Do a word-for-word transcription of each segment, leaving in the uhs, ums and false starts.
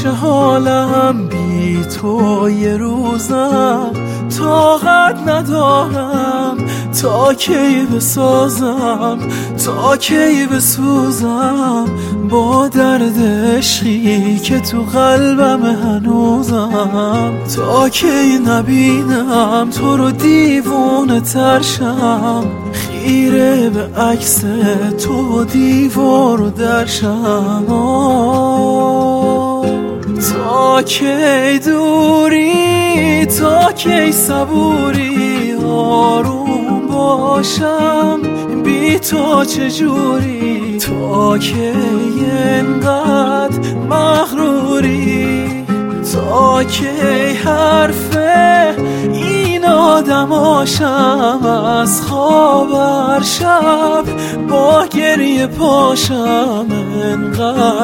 میشه حالم بی تو یه روزم، طاقت ندارم تا کی بسازم، تا کی بسوزم با درد عشقی که تو قلبم هنوزم، تا کی نبینم تو رو دیوونه ترشم، خیره به عکس تو و دیوار و درشم. تا کی دوری، تا کی صبوری، آروم باشم بی تو چجوری، تا کی انقدر مغروری، تا کی حرفه این آدماشم، از خواب هر شب با گریه پاشم، انقدر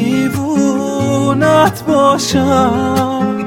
دیوونت باشم.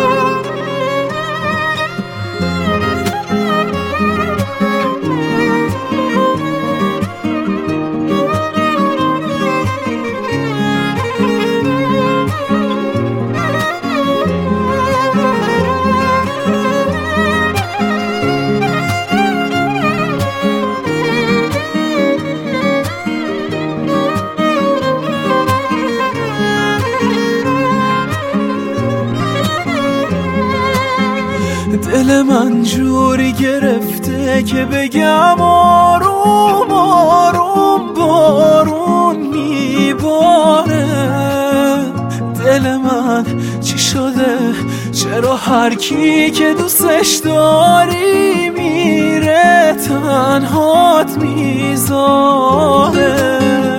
دل من جوری گرفته که بگم آروم آروم بارون میباره، دل من چی شده؟ چرا هر کی که دوستش داری میره تنهات میذاره؟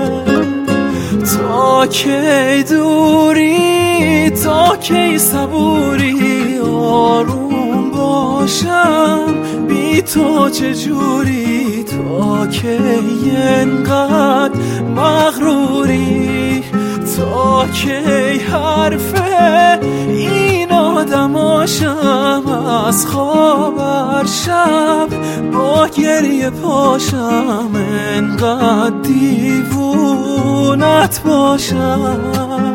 تا کی دوری، تا کی صبوری، آروم باشم بی تو چجوری، تا کی انقدر مغروری، تا کی حرفه این آدماشم، از خواب هر شب با گریه پاشم، انقدر دیوونت باشم.